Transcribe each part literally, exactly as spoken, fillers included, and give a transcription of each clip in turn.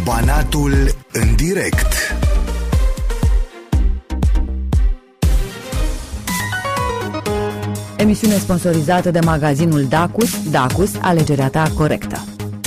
Banatul în direct. Emisiune sponsorizată de magazinul Dacus. Dacus, alegerea ta corectă.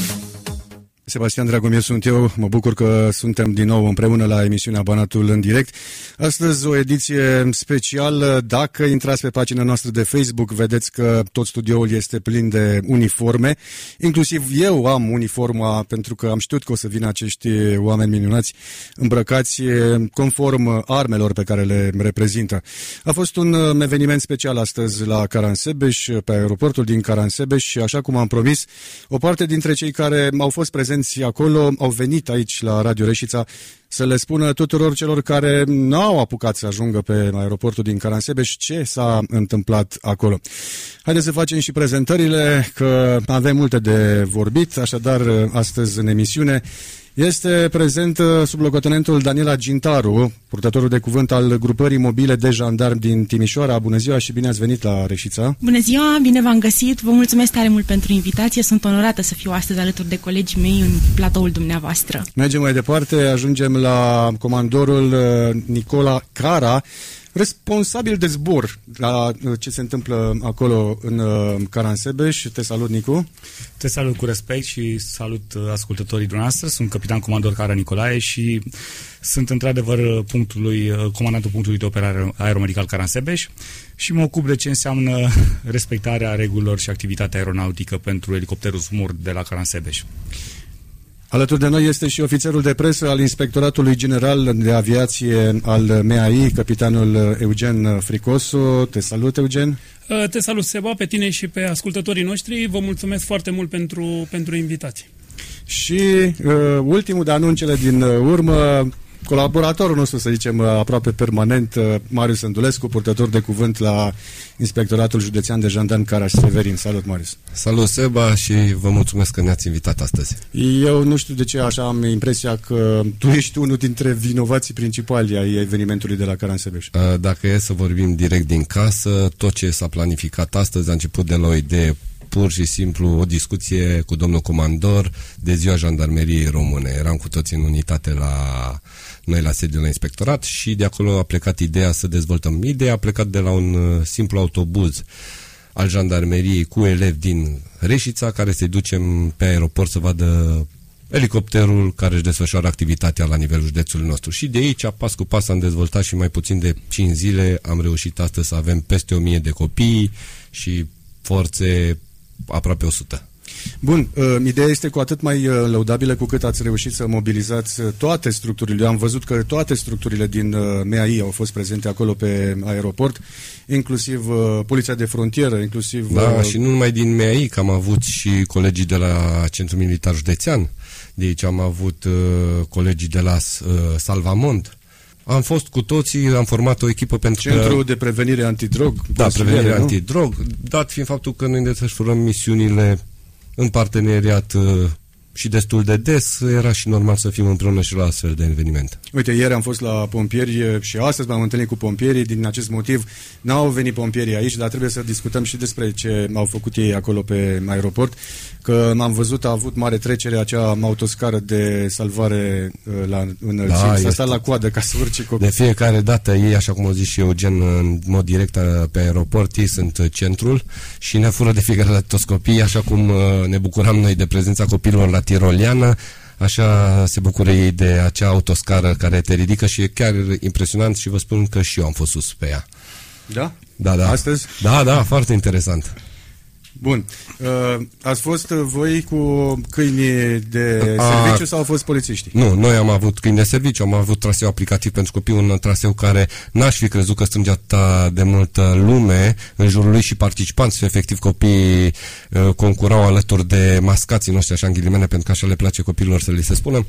Sebastian Dragomir sunt eu, mă bucur că suntem din nou împreună la emisiunea Banatul în direct. Astăzi o ediție specială. Dacă intrați pe pagina noastră de Facebook, vedeți că tot studioul este plin de uniforme. Inclusiv eu am uniforma, pentru că am știut că o să vină acești oameni minunați îmbrăcați conform armelor pe care le reprezintă. A fost un eveniment special astăzi la Caransebeș, pe aeroportul din Caransebeș, și așa cum am promis, o parte dintre cei care au fost prezenți acolo au venit aici la Radio Reșița să le spună tuturor celor care n-au apucat să ajungă pe aeroportul din Caransebeș ce s-a întâmplat acolo. Haideți să facem și prezentările, că avem multe de vorbit, așadar astăzi în emisiune este prezent sublocotenentul Daniela Gintaru, purtătorul de cuvânt al grupării mobile de jandarmi din Timișoara. Bună ziua și bine ați venit la Reșița! Bună ziua, bine v-am găsit, vă mulțumesc tare mult pentru invitație, sunt onorată să fiu astăzi alături de colegii mei în platoul dumneavoastră. Mergem mai departe, ajungem la comandorul Nicola Cara, responsabil de zbor la ce se întâmplă acolo în Caransebeș. Te salut, Nicu. Te salut cu respect și salut ascultătorii dumneavoastră. Sunt capitan comandor Cara Nicolae și sunt într-adevăr punctului, comandantul punctului de operare aeromedical Caransebeș și mă ocup de ce înseamnă respectarea regulilor și activitatea aeronautică pentru elicopterul Zmur de la Caransebeș. Alături de noi este și ofițerul de presă al Inspectoratului General de Aviație al M A I, capitanul Eugen Fricosu. Te salut, Eugen! Te salut, Seba, pe tine și pe ascultătorii noștri. Vă mulțumesc foarte mult pentru, pentru invitație. Și uh, ultimul de anunțele din urmă, colaboratorul nostru, să zicem, aproape permanent, Marius Îndulescu, purtător de cuvânt la Inspectoratul Județean de Jandarmi Caraș-Severin. Salut, Marius! Salut, Seba, și vă mulțumesc că ne-ați invitat astăzi. Eu nu știu de ce așa am impresia că tu ești unul dintre vinovații principali ai evenimentului de la Caransebeș. Dacă e să vorbim direct din casă, tot ce s-a planificat astăzi a început de la o idee, pur și simplu o discuție cu domnul comandor de ziua Jandarmeriei Române. Eram cu toții în unitate la noi la sediul la inspectorat și de acolo a plecat ideea să dezvoltăm. Ideea a plecat de la un simplu autobuz al jandarmeriei cu elevi din Reșița, care se ducem pe aeroport să vadă elicopterul care își desfășoară activitatea la nivelul județului nostru. Și de aici, pas cu pas, am dezvoltat și mai puțin de cinci zile am reușit astăzi să avem peste o mie de copii și forțe aproape o sută. Bun, uh, ideea este cu atât mai uh, lăudabilă cu cât ați reușit să mobilizați toate structurile. Eu am văzut că toate structurile din uh, M A I au fost prezente acolo pe aeroport, inclusiv uh, Poliția de Frontieră, inclusiv... Da, uh, și nu numai din M A I, că am avut și colegii de la Centrul Militar Județean, de aici am avut uh, colegii de la uh, Salvamont. Am fost cu toții, am format o echipă pentru Centrul că... de Prevenire Antidrog. Da, Prevenire Antidrog, dat fiind faptul că noi desfășurăm misiunile în parteneriat uh, și destul de des, era și normal să fim împreună și la astfel de eveniment. Uite, ieri am fost la pompieri și astăzi m-am întâlnit cu pompierii. Din acest motiv n-au venit pompierii aici, dar trebuie să discutăm și despre ce au făcut ei acolo pe aeroport. Că m-am văzut, a avut mare trecere acea autoscară de salvare la înălțimi. Da, s-a stat la coadă ca să urce copii. De fiecare dată ei, așa cum o zic și Eugen, în mod direct pe aeroport, ei sunt centrul și ne fură de fiecare dată toți copiii, așa cum ne bucuram noi de prezența copiilor la Tiroliană, așa se bucură ei de acea autoscară care te ridică și e chiar impresionant și vă spun că și eu am fost sus pe ea. Da? Da, da. Astăzi? Da, da, foarte interesant. Bun. Uh, ați fost voi cu câini de serviciu A, sau au fost polițiștii? Nu, noi am avut câini de serviciu, am avut traseu aplicativ pentru copii, un traseu care n-aș fi crezut că strânge atât de multă lume în jurul lui și participanți, efectiv copiii uh, concurau alături de mascații noștri, așa în ghilimele, pentru că așa le place copiilor să li se spună.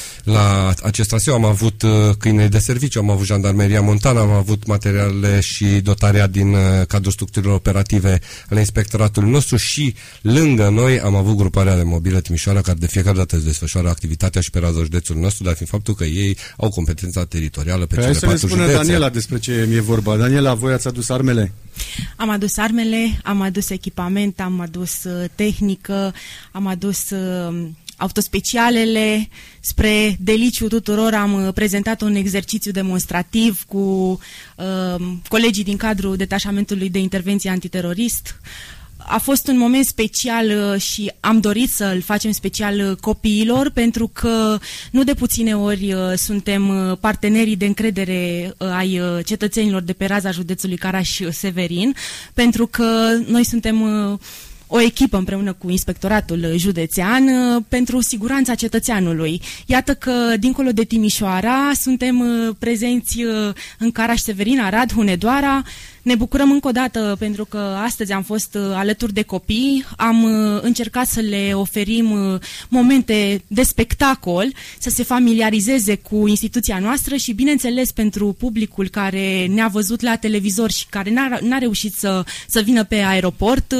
La acest traseu am avut uh, câine de serviciu, am avut Jandarmeria Montană, am avut materiale și dotarea din uh, cadrul structurilor operative ale inspectoratului nostru și lângă noi am avut gruparea de mobilă Timișoara, care de fiecare dată își desfășoară activitatea și pe raza județului nostru, dar fiind faptul că ei au competența teritorială pe, pe cele patru județe. Hai să ne spună Daniela despre ce e vorba. Daniela, voi ați adus armele? Am adus armele, am adus echipament, am adus uh, tehnică, am adus... Uh, autospecialele. Spre deliciu tuturor am prezentat un exercițiu demonstrativ cu uh, colegii din cadrul detașamentului de intervenție antiterorist. A fost un moment special și am dorit să-l facem special copiilor, pentru că nu de puține ori suntem partenerii de încredere ai cetățenilor de pe raza județului Caraș-Severin, pentru că noi suntem o echipă împreună cu Inspectoratul Județean pentru siguranța cetățeanului. Iată că, dincolo de Timișoara, suntem prezenți în Caraș-Severin, Arad, Hunedoara. Ne bucurăm încă o dată pentru că astăzi am fost alături de copii, am încercat să le oferim momente de spectacol, să se familiarizeze cu instituția noastră și, bineînțeles, pentru publicul care ne-a văzut la televizor și care n-a, n-a reușit să, să vină pe aeroport,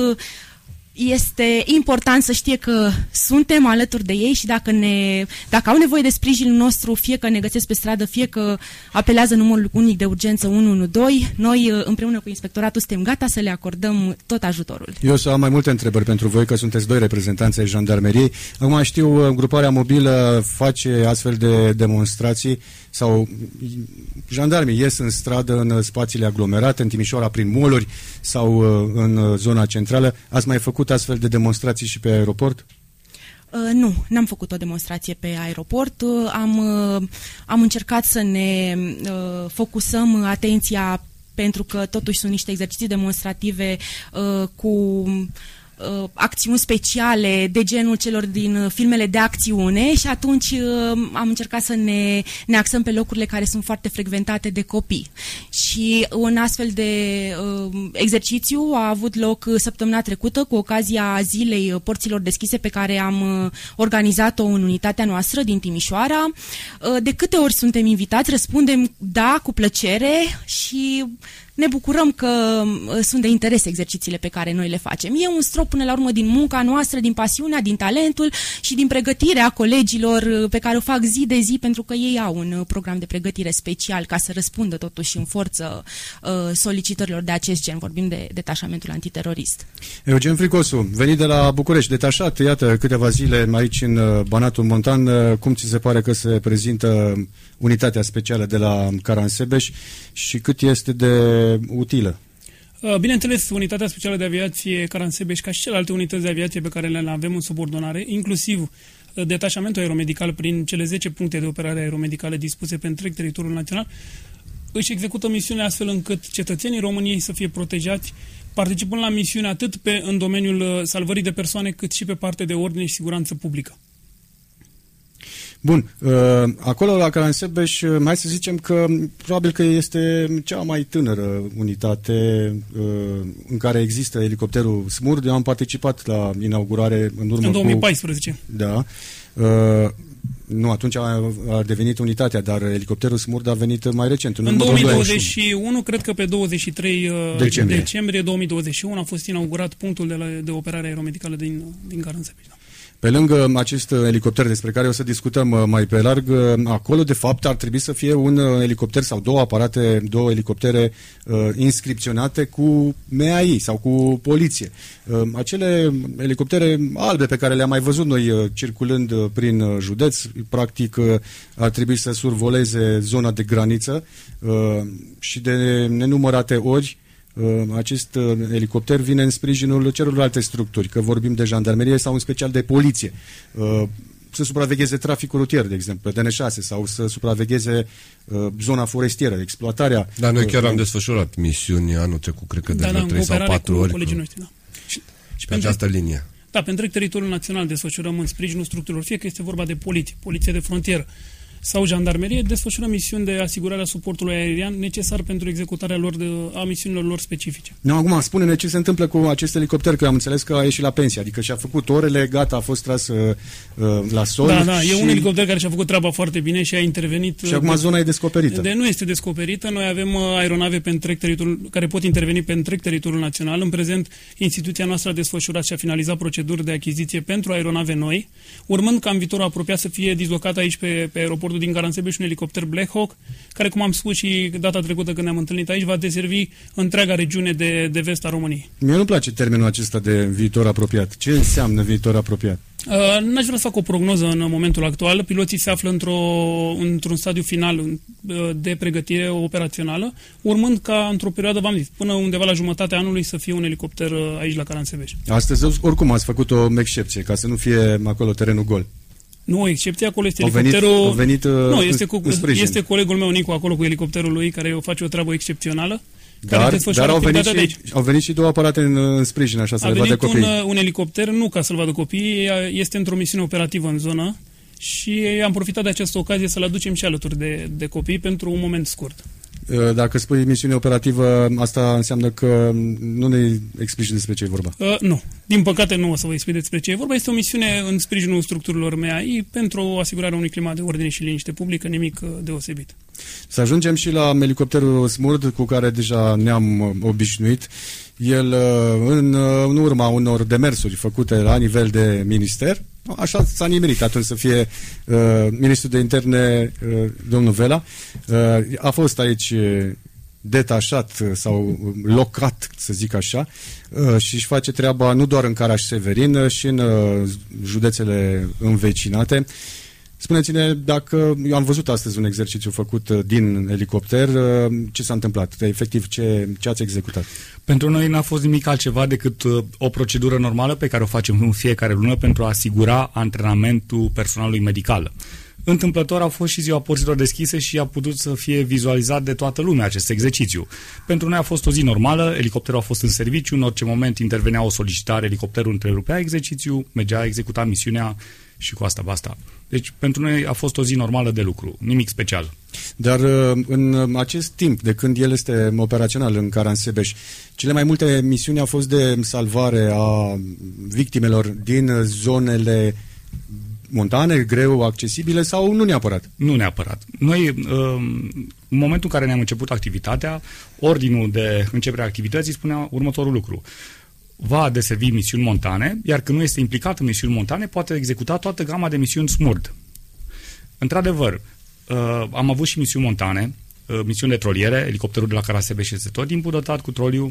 este important să știe că suntem alături de ei și dacă, ne, dacă au nevoie de sprijinul nostru, fie că ne găsesc pe stradă, fie că apelează numărul unic de urgență unu unu doi, noi împreună cu Inspectoratul suntem gata să le acordăm tot ajutorul. Eu o să am mai multe întrebări pentru voi, că sunteți doi reprezentanți ai jandarmeriei. Acum știu, gruparea mobilă face astfel de demonstrații sau jandarmii ies în stradă în spațiile aglomerate, în Timișoara, prin mall-uri sau în zona centrală. Ați mai făcut astfel de demonstrații și pe aeroport? Uh, nu, n-am făcut o demonstrație pe aeroport. Uh, am, uh, am încercat să ne uh, focusăm atenția, pentru că totuși sunt niște exerciții demonstrative uh, cu acțiuni speciale de genul celor din filmele de acțiune și atunci am încercat să ne, ne axăm pe locurile care sunt foarte frecventate de copii. Și un astfel de uh, exercițiu a avut loc săptămâna trecută cu ocazia zilei porților deschise pe care am uh, organizat-o în unitatea noastră din Timișoara. Uh, de câte ori suntem invitați, răspundem da, cu plăcere și ne bucurăm că sunt de interes exercițiile pe care noi le facem. E un strop până la urmă din munca noastră, din pasiunea, din talentul și din pregătirea colegilor pe care o fac zi de zi, pentru că ei au un program de pregătire special ca să răspundă totuși în forță solicitărilor de acest gen. Vorbim de detașamentul antiterorist. Eugen Fricosu, venit de la București, detașat, iată, câteva zile aici în Banatul Montan. Cum ți se pare că se prezintă unitatea specială de la Caransebeș și cât este de utilă? Bineînțeles, Unitatea Specială de Aviație Caransebeș, ca și celelalte unități de aviație pe care le avem în subordonare, inclusiv detașamentul aeromedical prin cele zece puncte de operare aeromedicale dispuse pe întreg teritoriul național, își execută misiunea astfel încât cetățenii României să fie protejați, participând la misiune atât pe, în domeniul salvării de persoane, cât și pe partea de ordine și siguranță publică. Bun, acolo la Caransebeș, mai să zicem că probabil că este cea mai tânără unitate în care există elicopterul Smurd. Eu am participat la inaugurare în urmă în două mii paisprezece. Cu... Da. Nu, atunci a, a devenit unitatea, dar elicopterul Smurd a venit mai recent. În, în două mii douăzeci și unu, cred că pe douăzeci și trei decembrie, decembrie două mii douăzeci și unu a fost inaugurat punctul de, la, de operare aeromedicală din, din Caransebeș. Da. Pe lângă acest elicopter despre care o să discutăm mai pe larg, acolo de fapt ar trebui să fie un elicopter sau două aparate, două elicoptere uh, inscripționate cu M A I sau cu poliție. Uh, acele elicoptere albe pe care le-am mai văzut noi uh, circulând uh, prin uh, județ, practic uh, ar trebui să survoleze zona de graniță uh, și de nenumărate ori acest elicopter vine în sprijinul celorlalte structuri, că vorbim de jandarmerie sau în special de poliție, să supravegheze traficul rutier, de exemplu, D N șase, sau să supravegheze zona forestieră, exploatarea. Da, noi chiar am desfășurat misiuni anul trecut, cred că de da, da, trei sau patru ori colegii noștri, da. Și, și pe această linie. Da, pe întreg teritoriul național desfășurăm în sprijinul structurilor, fie că este vorba de poliție, poliție de frontieră sau jandarmerie, desfășurăm misiuni de asigurare a suportului aerian necesar pentru executarea lor de, a misiunilor lor specifice. No, acum, spune-ne ce se întâmplă cu acest elicopter, că am înțeles că a ieșit la pensie, adică și-a făcut orele, gata, a fost tras uh, la sol. Da, da, și... e un elicopter care și-a făcut treaba foarte bine și a intervenit. Și acum de, zona e descoperită. De, nu este descoperită, noi avem aeronave pe întreg teritoriul, care pot interveni pe întreg teritoriul național. În prezent, instituția noastră a desfășurat și a finalizat proceduri de achiziție pentru aeronave noi, urmând ca în viitorul apropiat să fie dislocată aici pe, pe aeroportul aeroportul din Caransebeș un elicopter Black Hawk, care, cum am spus și data trecută când ne-am întâlnit aici, va deservi întreaga regiune de, de vest a României. Mie nu-mi place termenul acesta de viitor apropiat. Ce înseamnă viitor apropiat? Uh, n-aș vrea să fac o prognoză în momentul actual. Piloții se află într-o, într-un stadiu final uh, de pregătire operațională, urmând ca într-o perioadă, v-am zis, până undeva la jumătatea anului să fie un elicopter uh, aici la Caransebeș. Astăzi, oricum, ați făcut o excepție, ca să nu fie acolo terenul gol. Nu, o excepție, acolo este au elicopterul... Venit, au venit uh, nu, este, cu, în este colegul meu, Nicu, acolo cu elicopterul lui, care face o treabă excepțională. Dar, dar au, venit și, au venit și două aparate în, în sprijin, așa, să a le vadă copiii. A venit un, un elicopter, nu ca să-l vadă copiii, este într-o misiune operativă în zonă și am profitat de această ocazie să-l aducem și alături de, de copii pentru un moment scurt. Dacă spui misiune operativă, asta înseamnă că nu ne explici despre ce e vorba. Uh, nu. Din păcate nu o să vă explic despre ce e vorba. Este o misiune în sprijinul structurilor M A I pentru asigurarea unui climat de ordine și liniște publică, nimic deosebit. Să ajungem și la elicopterul Smurd, cu care deja ne-am obișnuit. El, în, în urma unor demersuri făcute la nivel de minister, așa s-a nimerit atunci să fie uh, ministrul de interne, uh, domnul Vela, uh, a fost aici detașat sau locat, să zic așa, uh, și își face treaba nu doar în Caraș-Severin, și în uh, județele învecinate. Spuneți-ne dacă, eu am văzut astăzi un exercițiu făcut din elicopter, ce s-a întâmplat? Efectiv, ce, ce ați executat? Pentru noi n-a fost nimic altceva decât o procedură normală pe care o facem în fiecare lună pentru a asigura antrenamentul personalului medical. Întâmplător a fost și ziua porților deschise și a putut să fie vizualizat de toată lumea acest exercițiu. Pentru noi a fost o zi normală, elicopterul a fost în serviciu, în orice moment intervenea o solicitare, elicopterul întrerupea exercițiu, mergea, executa misiunea și cu asta basta. Deci pentru noi a fost o zi normală de lucru, nimic special. Dar în acest timp, de când el este operațional în Caransebeș, cele mai multe misiuni au fost de salvare a victimelor din zonele montane, greu accesibile sau nu neapărat? Nu neapărat. Noi, în momentul în care ne-am început activitatea, ordinul de începere a activității spunea următorul lucru. Va deservi misiuni montane, iar când nu este implicat în misiuni montane, poate executa toată gama de misiuni Smurd. Într-adevăr, am avut și misiuni montane, misiuni de troliere, elicopterul de la Carasebeș este tot timpul dotat cu troliu,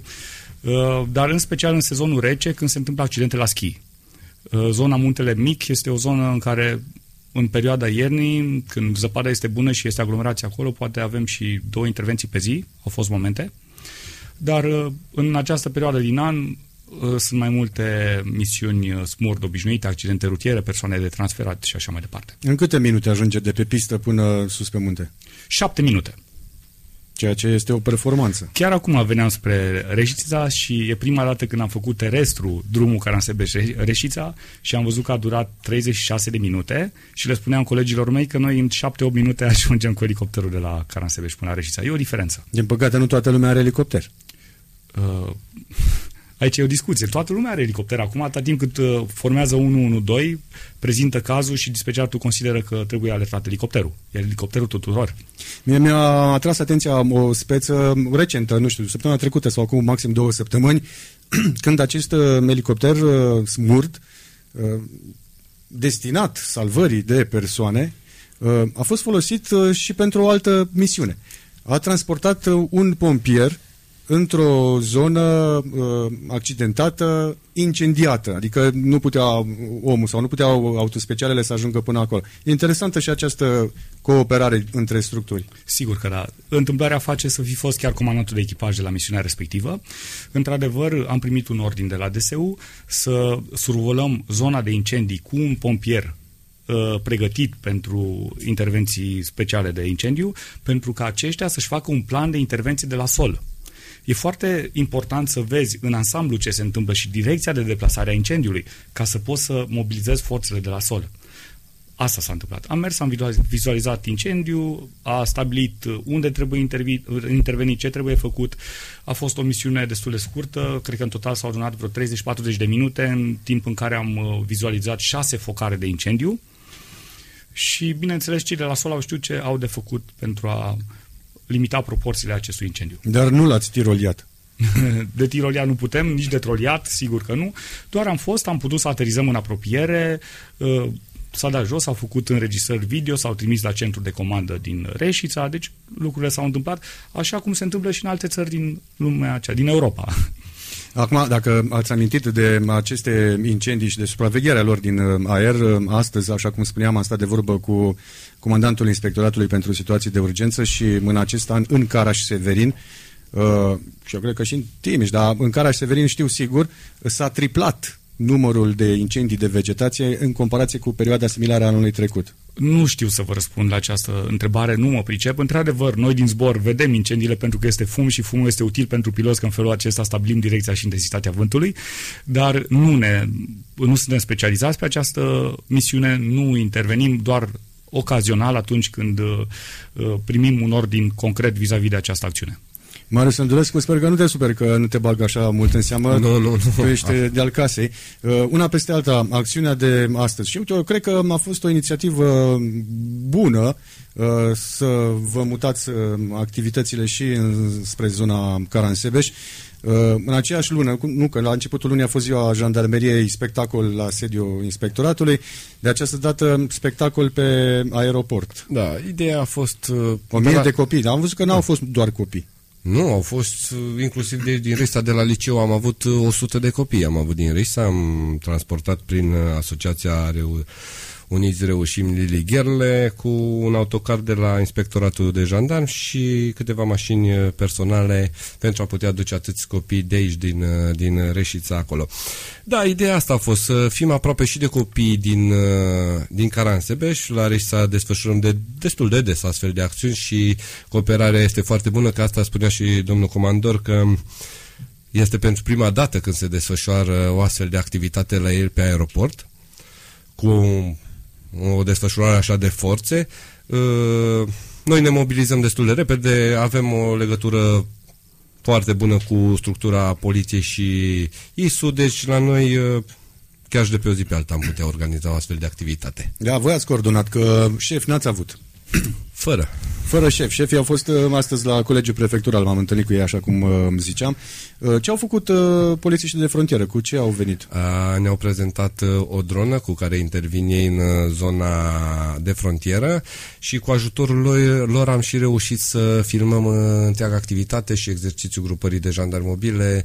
dar în special în sezonul rece, când se întâmplă accidente la schi. Zona Muntele Mic este o zonă în care, în perioada iernii, când zăpada este bună și este aglomerație acolo, poate avem și două intervenții pe zi, au fost momente, dar în această perioadă din an sunt mai multe misiuni Smurd obișnuite, accidente rutiere, persoane de transferat și așa mai departe. În câte minute ajunge de pe pistă până sus pe munte? Șapte minute. Ceea ce este o performanță. Chiar acum veneam spre Reșița și e prima dată când am făcut terestru drumul Caransebeș-Reșița și am văzut că a durat treizeci și șase de minute și le spuneam colegilor mei că noi în șapte opt minute ajungem cu elicopterul de la Caransebeș până la Reșița. E o diferență. Din păcate nu toată lumea are elicopter. Uh... Aici e o discuție. Toată lumea are elicopter acum, atât timp cât uh, formează unu unu doi, prezintă cazul și dispečeratul consideră că trebuie alertat elicopterul. E elicopterul tuturor. Mie mi-a atras atenția o speță recentă, nu știu, săptămâna trecută sau acum maxim două săptămâni, când acest uh, elicopter uh, Smurd, uh, destinat salvării de persoane, uh, a fost folosit uh, și pentru o altă misiune. A transportat uh, un pompier într-o zonă uh, accidentată, incendiată, adică nu putea omul sau nu puteau autospecialele să ajungă până acolo. E interesantă și această cooperare între structuri. Sigur că da. Întâmplarea face să fi fost chiar comandantul de echipaj de la misiunea respectivă. Într-adevăr, am primit un ordin de la D S U să survolăm zona de incendii cu un pompier uh, pregătit pentru intervenții speciale de incendiu, pentru ca aceștia să-și facă un plan de intervenție de la sol. E foarte important să vezi în ansamblu ce se întâmplă și direcția de deplasare a incendiului, ca să poți să mobilizezi forțele de la sol. Asta s-a întâmplat. Am mers, am vizualizat incendiu, a stabilit unde trebuie interveni, ce trebuie făcut. A fost o misiune destul de scurtă, cred că în total s-au adunat vreo treizeci patruzeci de minute, în timp în care am vizualizat șase focare de incendiu și, bineînțeles, cei de la sol au știut ce au de făcut pentru a limita proporțiile acestui incendiu. Dar nu l-ați tiroliat. De tiroliat nu putem, nici de troliat, sigur că nu. Doar am fost, am putut să aterizăm în apropiere, s-a dat jos, s-au făcut înregistrări video, s-au trimis la centru de comandă din Reșița, deci lucrurile s-au întâmplat așa cum se întâmplă și în alte țări din lumea aceea, din Europa. Acum, dacă ați amintit de aceste incendii și de supravegherea lor din aer, astăzi, așa cum spuneam, am stat de vorbă cu comandantul Inspectoratului pentru Situații de Urgență și în acest an în Caraș-Severin, uh, și eu cred că și în Timiș, dar în Caraș-Severin știu sigur, s-a triplat numărul de incendii de vegetație în comparație cu perioada similară a anului trecut. Nu știu să vă răspund la această întrebare, nu mă pricep. Într-adevăr, noi din zbor vedem incendiile pentru că este fum și fumul este util pentru piloți, că în felul acesta stabilim direcția și intensitatea vântului, dar nu, ne, nu suntem specializați pe această misiune, nu intervenim, doar ocazional atunci când uh, primim un ordin concret vis-a-vis de această acțiune. Marius Sândulescu, sper că nu te super, că nu te bag așa mult în seamă. Nu, nu, nu. Tu ești de-al casei. Uh, una peste alta, acțiunea de astăzi. Și uite, eu cred că a fost o inițiativă bună uh, să vă mutați uh, activitățile și în, spre zona Caransebeș. Uh, în aceeași lună, nu că la începutul lunii a fost ziua Jandarmeriei, spectacol la sediul Inspectoratului, de această dată spectacol pe aeroport. Da, ideea a fost... Uh, o mie de, la... de copii, dar am văzut că n-au fost doar copii. Nu, au fost inclusiv de, din Risa de la liceu, am avut o sută de copii, am avut din Risa, am transportat prin Asociația Reu- Uniți Reușim Lili Gherle cu un autocar de la Inspectoratul de Jandarmi și câteva mașini personale pentru a putea duce atâți copii de aici, din, din Reșița, acolo. Da, ideea asta a fost să fim aproape și de copii din, din Caransebeș. La Reșița desfășurăm de, destul de des astfel de acțiuni și cooperarea este foarte bună, că asta spunea și domnul comandor, că este pentru prima dată când se desfășoară o astfel de activitate la el pe aeroport, cu o desfășurare așa de forțe. Noi ne mobilizăm destul de repede, avem o legătură foarte bună cu structura poliției și I S U, deci la noi chiar și de pe o zi pe alta am putea organiza o astfel de activitate. Da, voi ați coordonat, că șef n-ați avut. Fără. Fără șef. Șefii au fost uh, astăzi la Colegiul Prefectural, m-am întâlnit cu ei, așa cum uh, ziceam. Uh, ce au făcut uh, polițiștii de frontieră? Cu ce au venit? Uh, ne-au prezentat uh, o dronă cu care intervin ei în uh, zona de frontieră și cu ajutorul lor, lor am și reușit să filmăm uh, întreaga activitate și exercițiul grupării de jandarmi mobile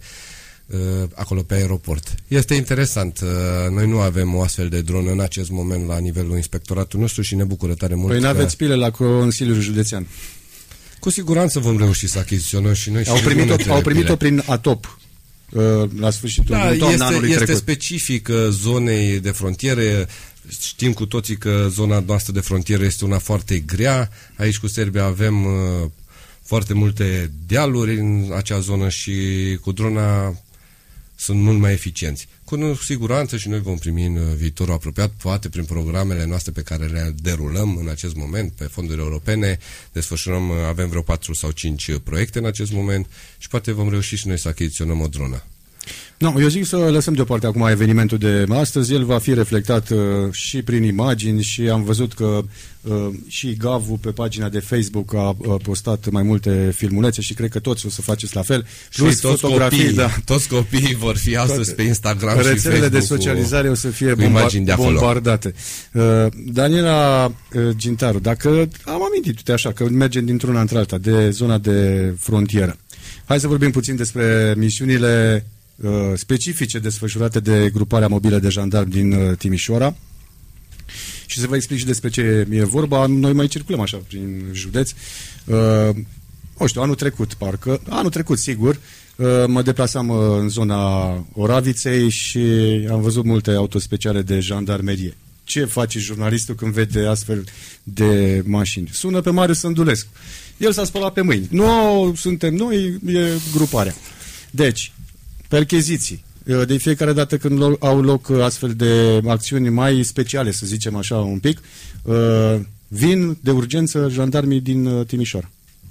acolo pe aeroport. Este interesant. Noi nu avem o astfel de dronă în acest moment la nivelul inspectoratului nostru și ne bucură tare mult. Păi n-aveți pile la Consiliul Județean. Cu siguranță vom reuși să achiziționăm și noi. Au și primit-o, au primit-o prin ATOP la sfârșitul da, este, anului este trecut. specific zonei de frontiere. Știm cu toții că zona noastră de frontieră este una foarte grea. Aici cu Serbia avem uh, foarte multe dealuri în acea zonă și cu drona sunt mult mai eficienți. Cu siguranță și noi vom primi în viitorul apropiat, poate prin programele noastre pe care le derulăm în acest moment, pe fonduri europene, desfășurăm, avem vreo patru sau cinci proiecte în acest moment și poate vom reuși și noi să achiziționăm o dronă. No, eu zic să lăsăm deoparte acum evenimentul de astăzi. El va fi reflectat uh, și prin imagini și am văzut că uh, și Gavu pe pagina de Facebook a uh, postat mai multe filmulețe și cred că toți o să faceți la fel. Plus și toți fotografii, copiii, da. Toți copiii vor fi astăzi toate, pe Instagram și Facebook. Rețelele de socializare cu, o să fie bomba- bombardate. Uh, Daniela uh, Gintaru, dacă am amintit, uite așa, că mergem dintr-una într-alta, de zona de frontieră. Hai să vorbim puțin despre misiunile specifice desfășurate de gruparea mobilă de jandarmi din uh, Timișoara și să vă explic și despre ce e vorba. Noi mai circulăm așa prin județ. Uh, o știu, anul trecut, parcă, anul trecut, sigur, uh, mă deplasam uh, în zona Oraviței și am văzut multe autospeciale de jandarmerie. Ce face jurnalistul când vede astfel de mașini? Sună pe Marius Sândulescu. El s-a spălat pe mâini. Nu suntem noi, e gruparea. Deci, percheziții. De fiecare dată când au loc astfel de acțiuni mai speciale, să zicem așa un pic, vin de urgență jandarmii din Timișoara.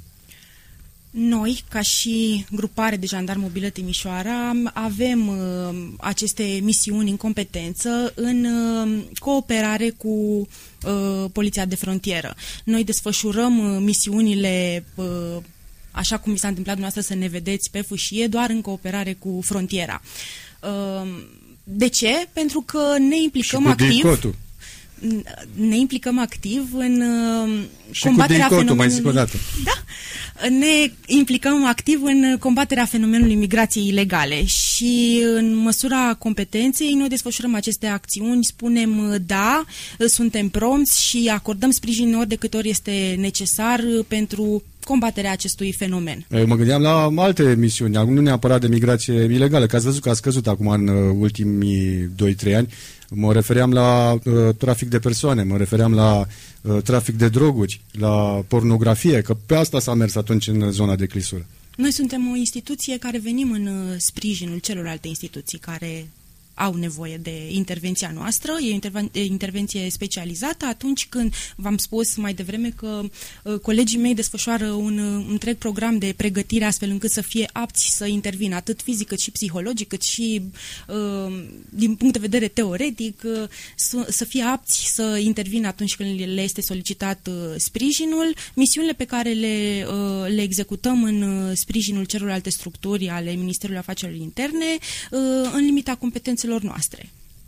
Noi, ca și grupare de jandarmi mobilă Timișoara, avem uh, aceste misiuni în competență în uh, cooperare cu uh, Poliția de Frontieră. Noi desfășurăm uh, misiunile uh, așa cum mi s-a întâmplat dumneavoastră să ne vedeți pe fâșie, doar în cooperare cu frontiera. De ce? Pentru că ne implicăm activ. Dicotul. Ne implicăm activ în și combaterea cu fenomenului... mai zic o dată. Da. Ne implicăm activ în combaterea fenomenului migrației ilegale și în măsura competenței noi desfășurăm aceste acțiuni, spunem da, suntem pronți și acordăm sprijin ori de câte ori este necesar pentru combaterea acestui fenomen. Eu mă gândeam la alte misiuni, nu neapărat de migrație ilegală, că ați văzut că a scăzut acum în ultimii doi trei ani. Mă refeream la uh, trafic de persoane, mă refeream la uh, trafic de droguri, la pornografie, că pe asta s-a mers atunci în zona de clisură. Noi suntem o instituție care venim în uh, sprijinul celorlalte instituții care au nevoie de intervenția noastră, e o interven- intervenție specializată atunci când v-am spus mai devreme că uh, colegii mei desfășoară un uh, întreg program de pregătire astfel încât să fie apți să intervină atât fizic cât și psihologic, cât și uh, din punct de vedere teoretic, uh, să, să fie apți să intervină atunci când le este solicitat uh, sprijinul. Misiunile pe care le, uh, le executăm în uh, sprijinul celorlalte structuri ale Ministerului Afacerilor Interne uh, în limita competențelor noastre.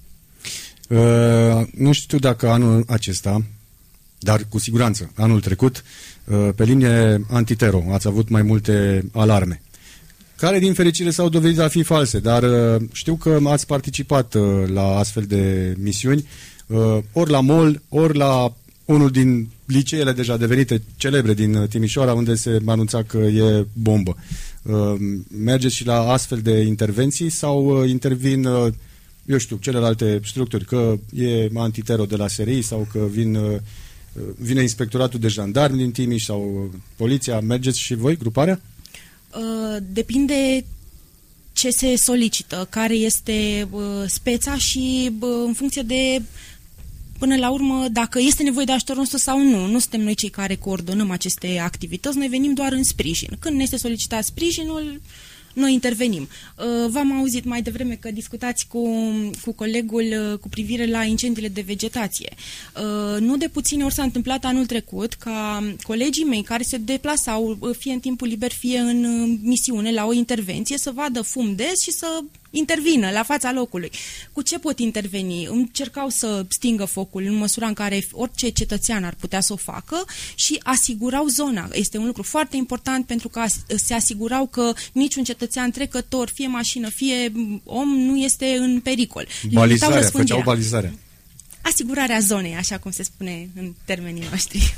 Uh, nu știu dacă anul acesta, dar cu siguranță anul trecut, uh, pe linie antitero ați avut mai multe alarme, care din fericire s-au dovedit a fi false, dar uh, știu că ați participat uh, la astfel de misiuni, uh, ori la mall, ori la unul din liceele deja devenite celebre din Timișoara, unde se anunța că e bombă. Uh, mergeți și la astfel de intervenții sau uh, intervin, uh, eu știu, celelalte structuri, că e antitero de la S R I sau că vin, uh, vine inspectoratul de jandarmi din Timiș sau uh, poliția, mergeți și voi, gruparea? Uh, depinde ce se solicită, care este uh, speța și uh, în funcție de până la urmă, dacă este nevoie de ajutorul nostru sau nu. Nu suntem noi cei care coordonăm aceste activități, noi venim doar în sprijin. Când ne este solicitat sprijinul, noi intervenim. V-am auzit mai devreme că discutați cu, cu colegul cu privire la incendiile de vegetație. Nu de puține ori s-a întâmplat anul trecut ca colegii mei care se deplasau fie în timpul liber, fie în misiune la o intervenție, să vadă fum des și să intervină la fața locului. Cu ce pot interveni? Încercau să stingă focul în măsura în care orice cetățean ar putea să o facă și asigurau zona. Este un lucru foarte important pentru că se asigurau că niciun cetățean trecător, fie mașină, fie om, nu este în pericol. Balizarea, făceau balizarea. Asigurarea zonei, așa cum se spune în termenii noștri.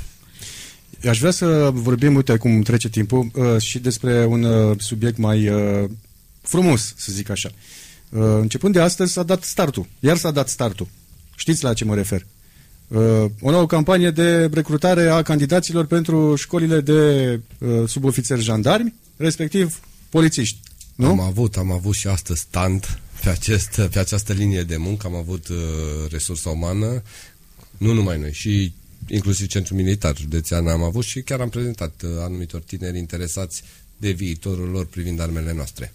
Aș vrea să vorbim, uite cum trece timpul, uh, și despre un uh, subiect mai uh, frumos, să zic așa. Uh, începând de astăzi s-a dat startul. Iar s-a dat startul. Știți la ce mă refer? Uh, o nouă campanie de recrutare a candidaților pentru școlile de uh, subofițeri jandarmi, respectiv polițiști. Nu? Am avut, am avut și astăzi stand pe, acest, pe această linie de muncă, am avut uh, resursa umană, nu numai noi, și inclusiv Centrul Militar Județean am avut și chiar am prezentat uh, anumitor tineri interesați de viitorul lor privind armele noastre.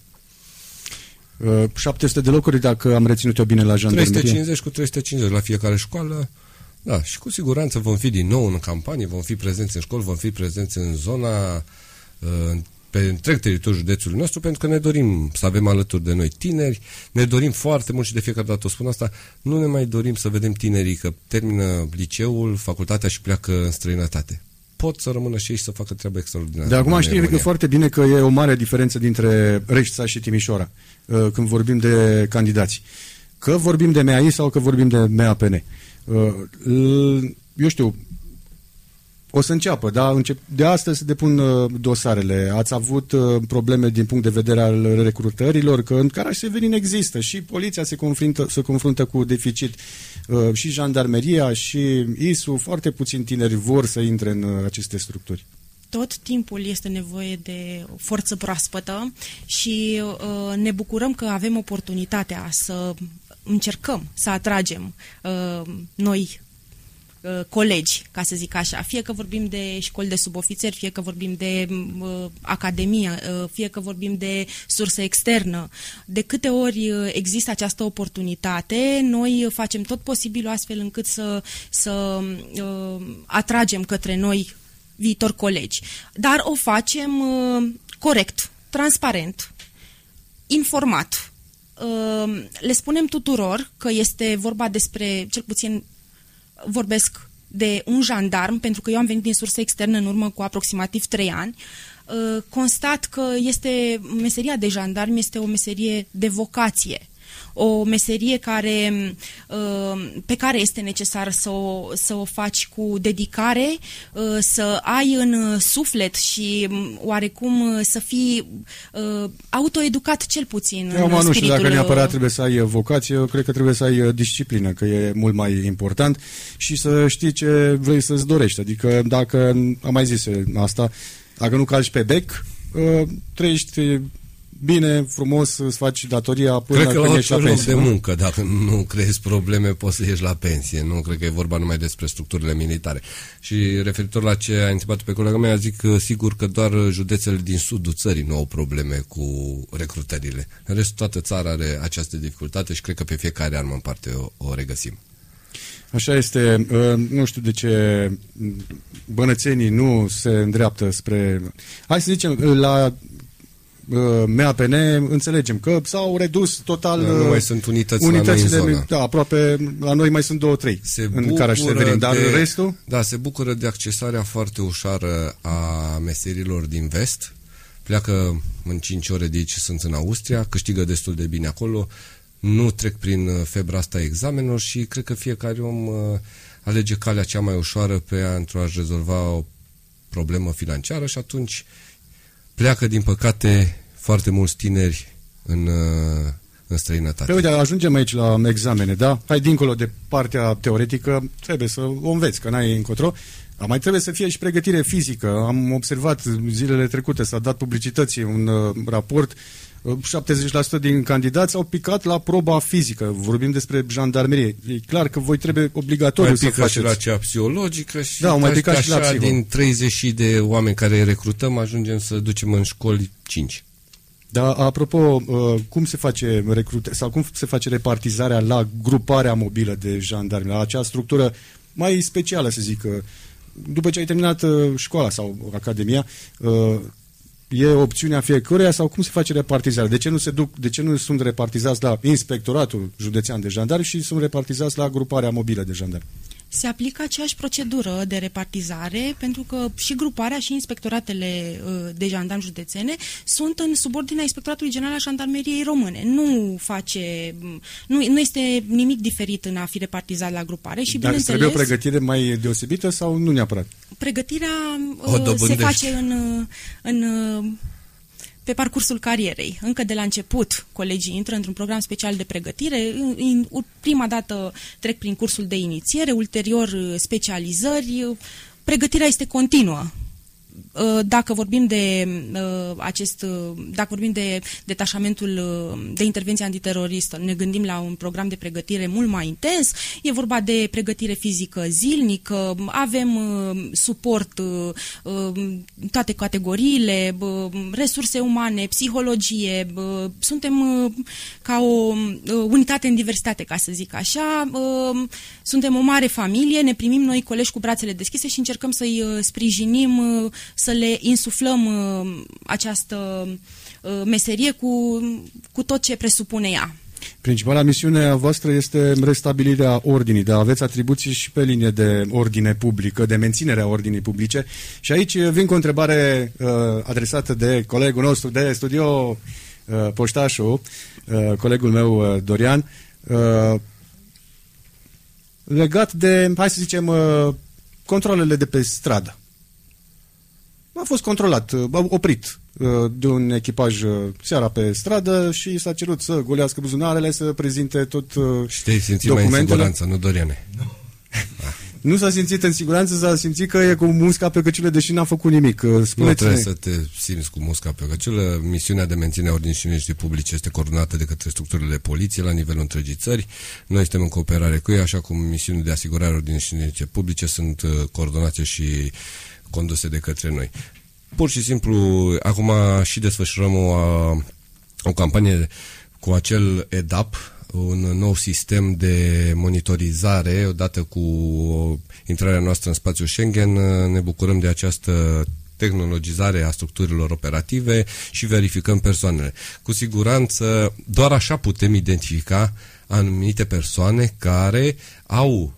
Uh, șapte sute de locuri, dacă am reținut eu bine la jandarmerie. trei sute cincizeci cu trei sute cincizeci la fiecare școală. Da, și cu siguranță vom fi din nou în campanie, vom fi prezenți în școli, vom fi prezenți în zona, uh, pe întreg teritoriul județului nostru, pentru că ne dorim să avem alături de noi tineri, ne dorim foarte mult și de fiecare dată o spun asta, nu ne mai dorim să vedem tinerii că termină liceul, facultatea și pleacă în străinătate. Pot să rămână și ei și să facă treabă extraordinară. De acum știi că foarte bine că e o mare diferență dintre Reșița și Timișoara, când vorbim de candidați. Că vorbim de M A I sau că vorbim de M A P N. Eu știu, o să înceapă, da? Încep, de astăzi se depun uh, dosarele. Ați avut uh, probleme din punct de vedere al recrutărilor, că în Caraș-Severin există și poliția se confruntă, se confruntă cu deficit, uh, și jandarmeria și I S U, foarte puțini tineri vor să intre în uh, aceste structuri. Tot timpul este nevoie de forță proaspătă și uh, ne bucurăm că avem oportunitatea să încercăm să atragem uh, noi colegi, ca să zic așa, fie că vorbim de școli de subofițeri, fie că vorbim de uh, academie, uh, fie că vorbim de sursă externă. De câte ori există această oportunitate, noi facem tot posibilul astfel încât să, să uh, atragem către noi viitori colegi. Dar o facem uh, corect, transparent, informat. Uh, le spunem tuturor că este vorba despre, cel puțin vorbesc de un jandarm, pentru că eu am venit din sursă externă în urmă cu aproximativ trei ani, constat că este, meseria de jandarm este o meserie de vocație. O meserie care, pe care este necesar să o, să o faci cu dedicare, să ai în suflet și oarecum să fii autoeducat cel puțin. Eu mă nu știu dacă spiritul... neapărat trebuie să ai vocație, eu cred că trebuie să ai disciplină, că e mult mai important și să știi ce vrei să-ți dorești. Adică dacă, am mai zis asta, dacă nu calci pe bec, trăiești bine, frumos, îți faci datoria până cred că când la ieși la loc pensie. de muncă, dacă nu creezi probleme, poți să ieși la pensie. Nu cred că e vorba numai despre structurile militare. Și referitor la ce a întrebat pe colega mea, zic că sigur că doar județele din sudul țării nu au probleme cu recrutările. În rest, toată țara are această dificultate și cred că pe fiecare armă în parte o, o regăsim. Așa este. Nu știu de ce bănățenii nu se îndreaptă spre... Hai să zicem, la M A P N înțelegem că s-au redus total... Da, nu mai sunt unități unitățile, la noi în zonă. Da, aproape la noi mai sunt două, trei se în Caraș-Severin, dar de, restul... Da, se bucură de accesarea foarte ușoară a meserilor din vest. Pleacă în cinci ore de aici, sunt în Austria, câștigă destul de bine acolo, nu trec prin febra asta examenelor și cred că fiecare om uh, alege calea cea mai ușoară pe ea pentru a-și rezolva o problemă financiară și atunci pleacă, din păcate, foarte mulți tineri în, uh, în străinătate. Păi uite, ajungem aici la examene, da? Hai dincolo de partea teoretică, trebuie să o înveți, că n-ai încotro. Dar mai trebuie să fie și pregătire fizică. Am observat zilele trecute, s-a dat publicității un uh, raport, șaptezeci la sută din candidați au picat la proba fizică. Vorbim despre jandarmerie. E clar că voi trebuie obligatoriu mai să faceți. Și la cea psihologică și da, mai picat și la psiho. Din treizeci de oameni care îi recrutăm, ajungem să ducem în școli cinci. Da, apropo, cum se face recrute sau cum se face repartizarea la gruparea mobilă de jandarmi, la acea structură mai specială, să zic, după ce ai terminat școala sau academia, e opțiunea fiecăruia sau cum se face repartizarea? De ce nu se duc, de ce nu sunt repartizați la Inspectoratul Județean de Jandarmi și sunt repartizați la gruparea mobilă de jandarmi? Se aplică aceeași procedură de repartizare, pentru că și gruparea și inspectoratele de jandarmi județene sunt în subordinea Inspectoratului General al Jandarmeriei Române. Nu face, nu, nu este nimic diferit în a fi repartizat la grupare și, dar bineînțeles, trebuie o pregătire mai deosebită sau nu neapărat? Pregătirea se face în, în pe parcursul carierei. Încă de la început, colegii intră într-un program special de pregătire. Prima dată trec prin cursul de inițiere, ulterior specializări. Pregătirea este continuă. Dacă vorbim de acest, dacă vorbim de detașamentul de intervenție antiteroristă, ne gândim la un program de pregătire mult mai intens. E vorba de pregătire fizică zilnică, avem suport toate categoriile, resurse umane, psihologie, suntem ca o unitate în diversitate, ca să zic așa. Suntem o mare familie, ne primim noi colegi cu brațele deschise și încercăm să-i sprijinim, să le insuflăm uh, această uh, meserie cu, cu tot ce presupune ea. Principala misiune a voastră este restabilirea ordinii, dar aveți atribuții și pe linie de ordine publică, de menținerea ordinii publice. Și aici vin cu o întrebare uh, adresată de colegul nostru de studio, uh, Poștașu, uh, colegul meu uh, Dorian, uh, legat de, hai să zicem, uh, controlele de pe stradă. A fost controlat, oprit de un echipaj seara pe stradă și s-a cerut să golească buzunarele, să prezinte tot documentele. Și te-ai simțit mai în siguranță, nu, Doriane? Nu. Nu s-a simțit în siguranță, s-a simțit că e cu musca pe căciulă, deși n-a făcut nimic. Spuneți-ne. Nu trebuie să te simți cu musca pe căciulă. Misiunea de menținere a ordinii și liniștii publice este coordonată de către structurile poliției la nivelul întregii țări. Noi suntem în cooperare cu ei, așa cum misiunile de asigurare a ordinii și liniștii publice sunt coordonate și conduse de către noi. Pur și simplu, acum și desfășurăm o, o campanie cu acel E D A P, un nou sistem de monitorizare. Odată cu intrarea noastră în spațiul Schengen, ne bucurăm de această tehnologizare a structurilor operative și verificăm persoanele. Cu siguranță, doar așa putem identifica anumite persoane care au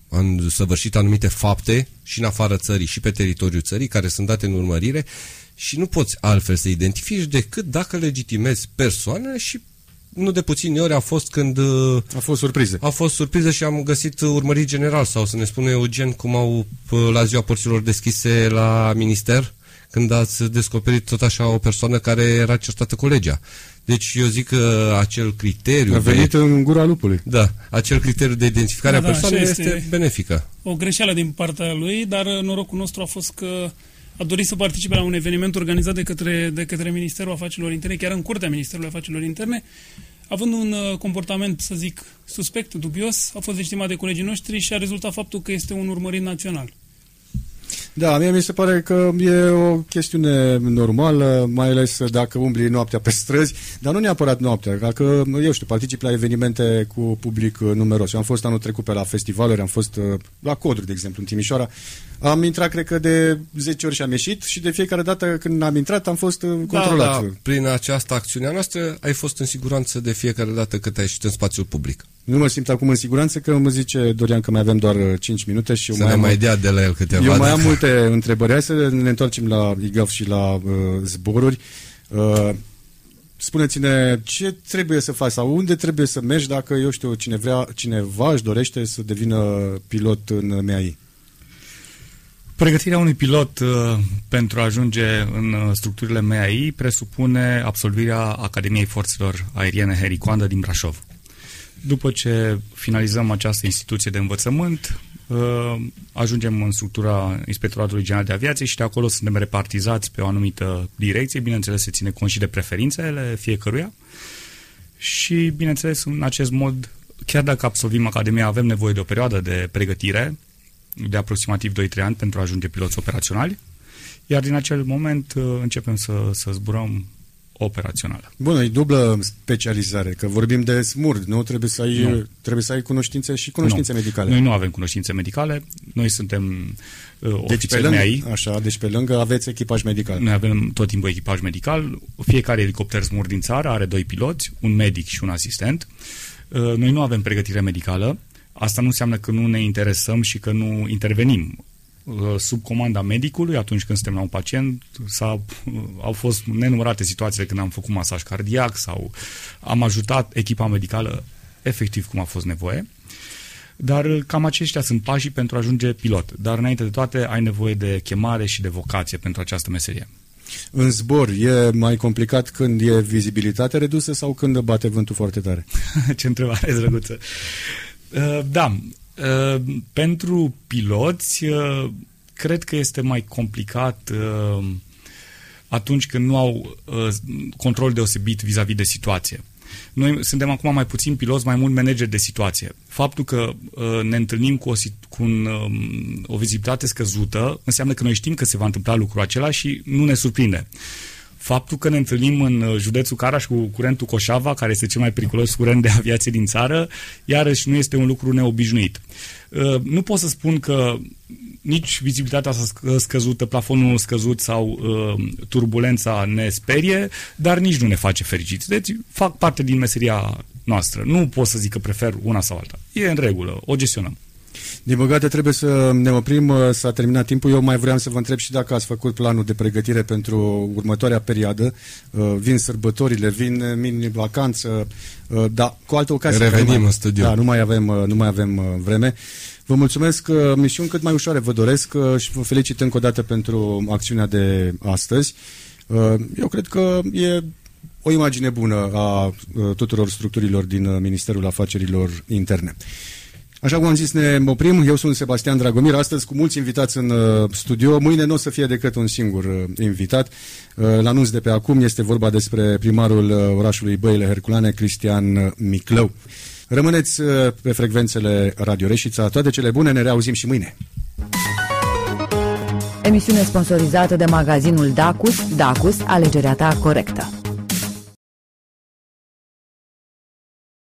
săvârșit anumite fapte și în afara țării și pe teritoriul țării, care sunt date în urmărire, și nu poți altfel să identifici decât dacă legitimezi persoanele. Și nu de puține ori a fost când a fost surpriză. A fost surpriză și am găsit urmărit general, sau să ne spune Eugen cum au la ziua porților deschise la minister, când ați descoperit tot așa o persoană care era certată cu legea. Deci eu zic că acel criteriu... A venit de, în gura lupului. Da, acel criteriu de identificare da, a persoanei da, este, este benefică. O greșeală din partea lui, dar norocul nostru a fost că a dorit să participe la un eveniment organizat de către, de către Ministerul Afacerilor Interne, chiar în curtea Ministerului Afacerilor Interne, având un uh, comportament, să zic, suspect, dubios, a fost estimat de colegii noștri și a rezultat faptul că este un urmărit național. Da, mie mi se pare că e o chestiune normală, mai ales dacă umbli noaptea pe străzi, dar nu neapărat noaptea, dacă, eu știu, particip la evenimente cu public numeros. Eu am fost anul trecut pe la festivaluri, am fost la Codru, de exemplu, în Timișoara. Am intrat, cred că, de zece ori și am ieșit și de fiecare dată când am intrat am fost controlat. Da, da. Prin această acțiune a noastră ai fost în siguranță de fiecare dată cât ai ieșit în spațiul public. Nu mă simt acum în siguranță, că mă zice Dorian că mai avem doar cinci minute și eu să mai ne am, mai dea de la el câteva. Eu mai am multe întrebări. Hai să ne întoarcem la I G A V și la uh, zboruri. Uh, spuneți-ne ce trebuie să faci sau unde trebuie să mergi dacă, eu știu, cine vrea, cineva își dorește să devină pilot în M A I. Pregătirea unui pilot uh, pentru a ajunge în uh, structurile M A I presupune absolvirea Academiei Forțelor Aeriene Hericoandă din Brașov. După ce finalizăm această instituție de învățământ, uh, ajungem în structura Inspectoratului General de Aviație și de acolo suntem repartizați pe o anumită direcție. Bineînțeles, se ține cont și de preferințele fiecăruia și, bineînțeles, în acest mod, chiar dacă absolvim Academia, avem nevoie de o perioadă de pregătire de aproximativ doi trei ani pentru a ajunge piloți operaționali, iar din acel moment uh, începem să, să zburăm operațională. Un, e dublă specializare, că vorbim de smurd, nu? Trebuie să ai, nu. Trebuie să ai cunoștințe și cunoștințe nu. medicale. Noi nu avem cunoștințe medicale, noi suntem uh, deci ofițeri M A I. Așa, deci pe lângă aveți echipaj medical. Noi avem tot timpul echipaj medical, fiecare elicopter smurd din țară are doi piloți, un medic și un asistent. Uh, noi nu avem pregătire medicală. Asta nu înseamnă că nu ne interesăm și că nu intervenim. Sub comanda medicului, atunci când suntem la un pacient, s-a, au fost nenumărate situațiile când am făcut masaj cardiac sau am ajutat echipa medicală efectiv cum a fost nevoie. Dar cam aceștia sunt pașii pentru a ajunge pilot. Dar înainte de toate ai nevoie de chemare și de vocație pentru această meserie. În zbor e mai complicat când e vizibilitate redusă sau când bate vântul foarte tare? Ce întrebare drăguță! Uh, da, uh, pentru piloți uh, cred că este mai complicat uh, atunci când nu au uh, control deosebit vis-a-vis de situație. Noi suntem acum mai puțin piloți, mai mult manageri de situație. Faptul că uh, ne întâlnim cu, o, cu un, uh, o vizibilitate scăzută înseamnă că noi știm că se va întâmpla lucrul acela și nu ne surprinde. Faptul că ne întâlnim în județul Caraș cu curentul Coșava, care este cel mai periculos curent de aviație din țară, iarăși nu este un lucru neobișnuit. Nu pot să spun că nici vizibilitatea scăzută, plafonul scăzut sau turbulența ne sperie, dar nici nu ne face fericiți. Deci fac parte din meseria noastră. Nu pot să zic că prefer una sau alta. E în regulă, o gestionăm. Din păcate trebuie să ne oprim, s-a terminat timpul. Eu mai vreau să vă întreb și dacă ați făcut planul de pregătire pentru următoarea perioadă. Vin sărbătorile, vin mini-vacanță, dar cu alte ocazii. Revenim în studiu. Da, nu mai avem, nu mai avem vreme. Vă mulțumesc, misiuni cât mai ușoare vă doresc și vă felicit încă o dată pentru acțiunea de astăzi. Eu cred că e o imagine bună a tuturor structurilor din Ministerul Afacerilor Interne. Așa cum am zis, ne oprim. Eu sunt Sebastian Dragomir, astăzi cu mulți invitați în uh, studio. Mâine nu o să fie decât un singur uh, invitat. Uh, la anunț de pe acum este vorba despre primarul uh, orașului Băile Herculane, Cristian Miclău. Rămâneți uh, pe frecvențele Radio Reșița. Toate cele bune, ne reauzim și mâine. Emisiune sponsorizată de magazinul Dacus. Dacus, alegerea ta corectă.